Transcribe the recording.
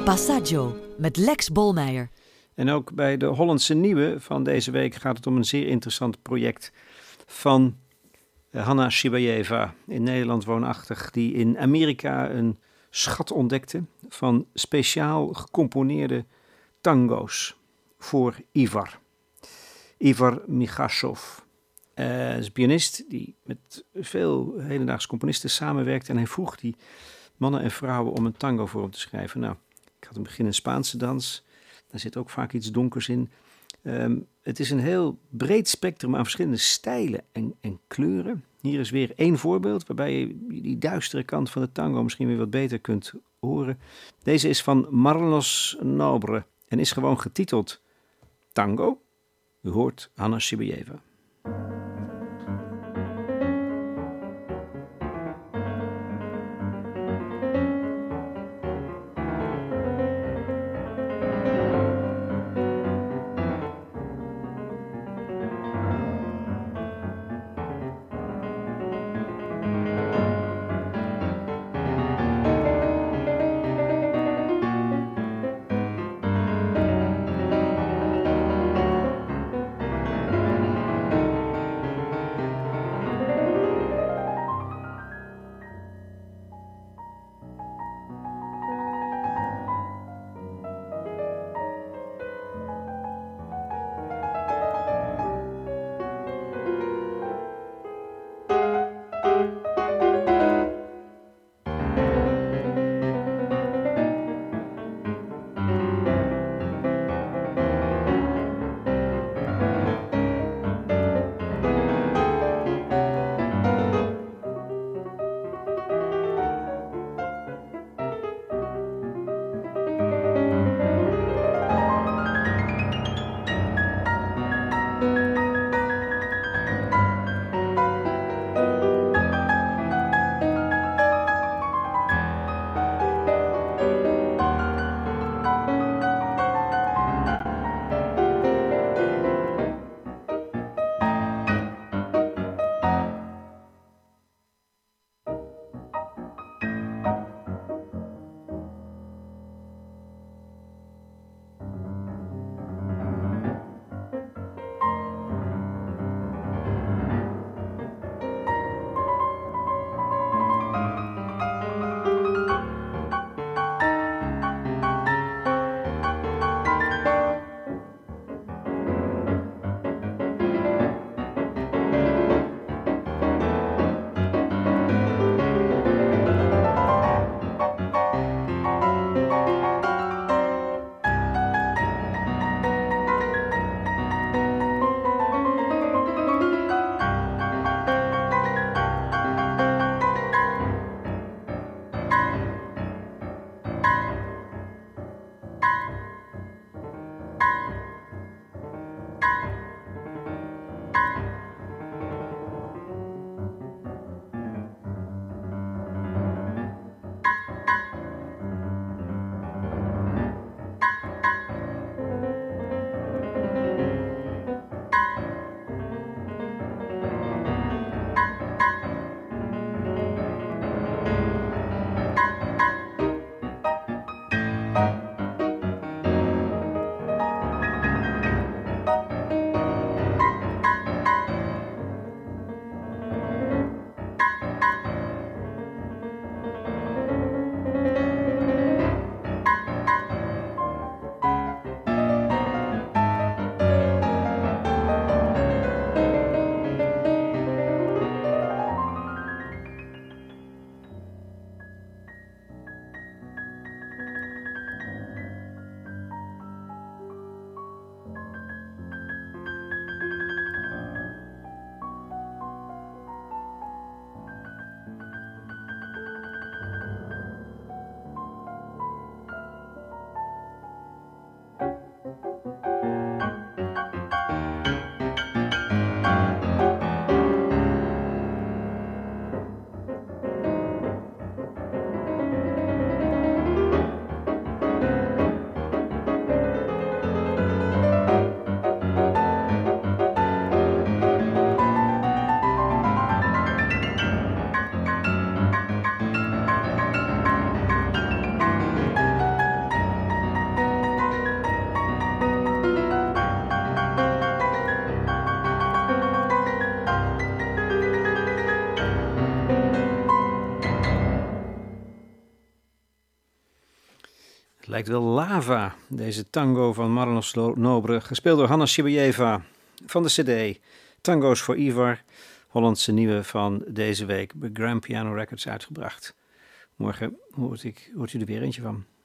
Passaggio met Lex Bolmeijer. En ook bij de Hollandse Nieuwe van deze week gaat het om een zeer interessant project van Hanna Shibayeva, in Nederland woonachtig, die in Amerika een schat ontdekte van speciaal gecomponeerde tango's voor Ivar. Ivar Migashov. Hij is een pianist die met veel hedendaagse componisten samenwerkt en hij vroeg die mannen en vrouwen om een tango voor hem te schrijven. Nou, ik had in het begin een Spaanse dans. Daar zit ook vaak iets donkers in. Het is een heel breed spectrum aan verschillende stijlen en kleuren. Hier is weer één voorbeeld waarbij je die duistere kant van de tango misschien weer wat beter kunt horen. Deze is van Marlos Nobre en is gewoon getiteld Tango. U hoort Hanna Shibayeva. Het lijkt wel lava, deze tango van Maros Nobre, gespeeld door Hanna Sibayeva van de cd Tango's voor Ivar, Hollandse nieuwe van deze week, bij Grand Piano Records uitgebracht. Morgen hoort u er weer eentje van.